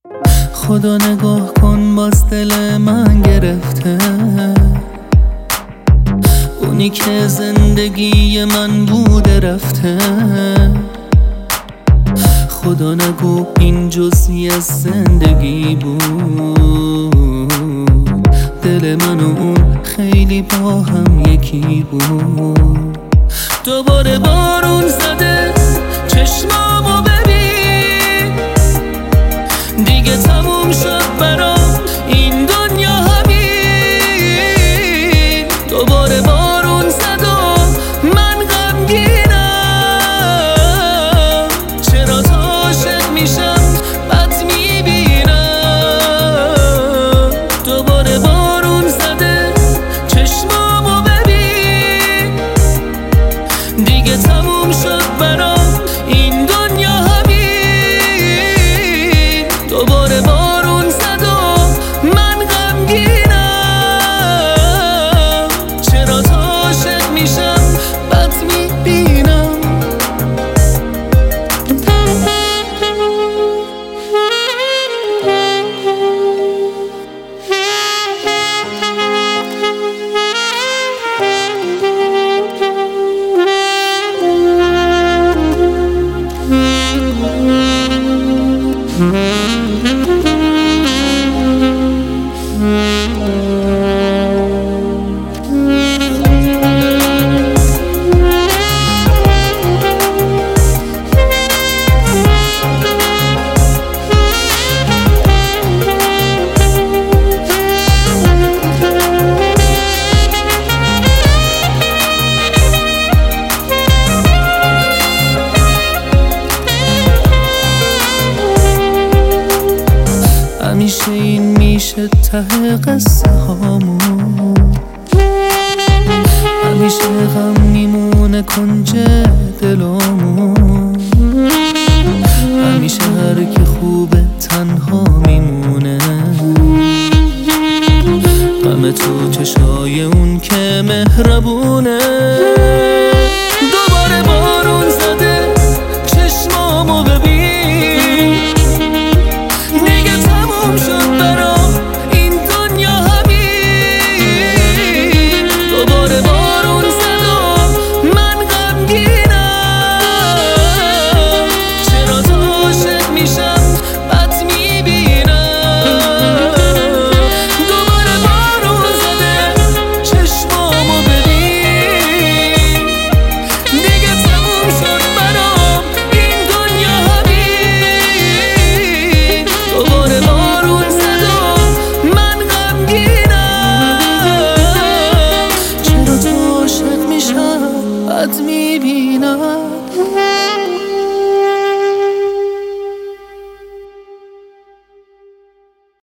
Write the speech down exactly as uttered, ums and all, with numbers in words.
خدا نگاه کن باز دل من گرفته، اونی که زندگی من بوده رفته. خدا نگو این جزئی از زندگی بود، دل من و اون خیلی با هم یکی بود. دوباره بارون زده چشمامو ببین، دیگه تموم شد برام این دنیا همین. دوباره بارون زد و من غمگینم، چرا تا عاشق میشم بد میبینم. دوباره بارون زده چشمامو ببین، دیگه تموم شد برام این دنیا همین. دوباره بارون زد و من غمگینم، چرا تا عاشق میشم بد میبینم. همیشه این میشه ته قصه هامون، همیشه غم میمونه کنج دلامون، همیشه هر کی خوبه تنها میمونه. غم تو چشای اون که مهربونه. دوباره بارون زده چشمامو ببین،